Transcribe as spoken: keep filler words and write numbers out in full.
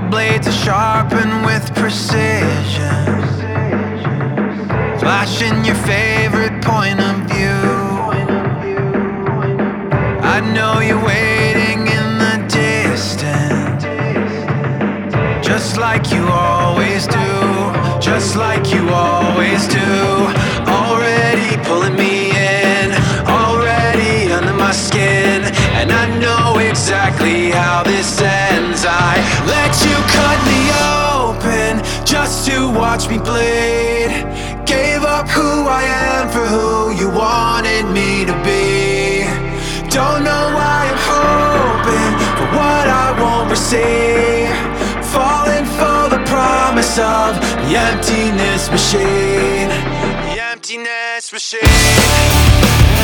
blades are sharpened with precision, flashing your favorite point of view. I know you're waiting in the distance, just like you always do, just like you always do. Already pulling me in, already under my skin, and I know exactly how this ends. I let you cut me open just to watch me bleed. Gave up who I am for who you wanted me to be. Don't know why I'm hoping for what I won't receive, falling for the promise of the emptiness machine. The emptiness machine.